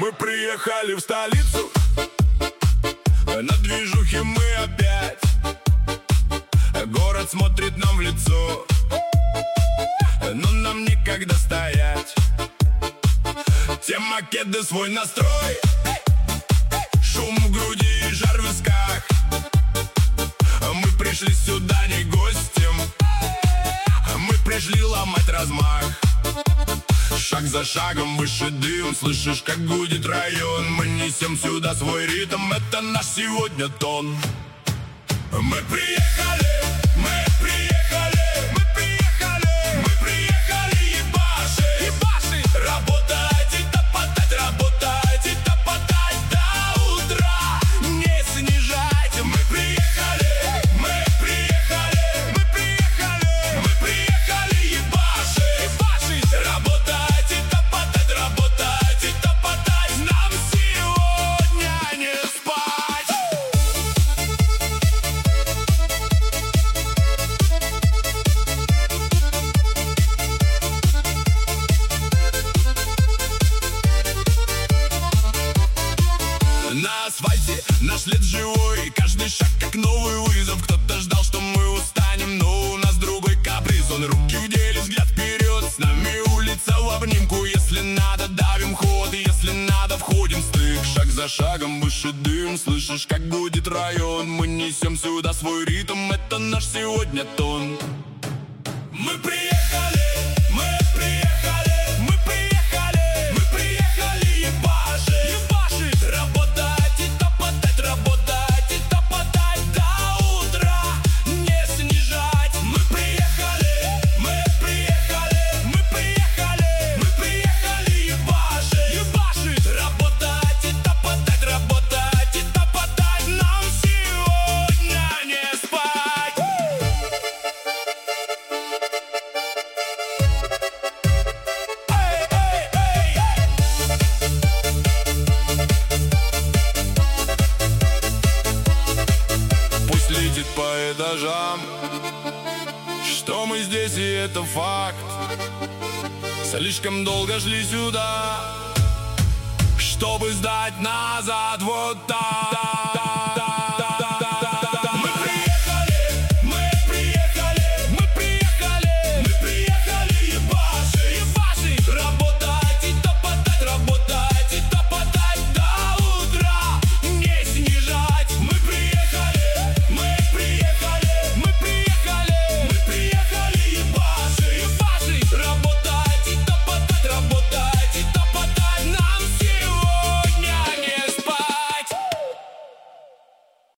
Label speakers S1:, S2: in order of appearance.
S1: Мы приехали в столицу, на движухе мы опять. Город смотрит нам в лицо, но нам некогда стоять. Те макеты, свой настрой, шум в груди и жар в висках. Мы пришли сюда не гостем, мы пришли ломать размах. Шаг за шагом выше дым, слышишь, как гудит район. Мы несем сюда свой ритм, это наш сегодня тон. Мы приехали, мы приехали, мы приехали, мы приехали ебашить. Работать и топотать, работать и топотать до утра, не снижать. Мы приехали, мы приехали, мы приехали, мы приехали ебашить. Работать и топотать, работать и топотать, нам сегодня не спать. На асфальте наш лед живой, каждый шаг как новый вызов. Кто-то ждал, что мы устанем, но у нас другой каприз. Он руки в деле, взгляд вперед, с нами улица в обнимку. Если надо, давим ход, если надо, входим в стык. Шаг за шагом выше дым, слышишь, как гудит район. Мы несем сюда свой ритм, это наш сегодня тон. Мы приехали, мы приехали, мы приехали, мы приехали ебашить. Работать и топотать, работать и топотать до утра, не снижать. Мы приехали, мы приехали, мы приехали, мы приехали ебашить. Работать и топотать, работать и топотать, нам сегодня не спать. Пусть летит по этажам, что мы здесь, и это факт. Слишком долго шли сюда, чтобы сдать назад вот так.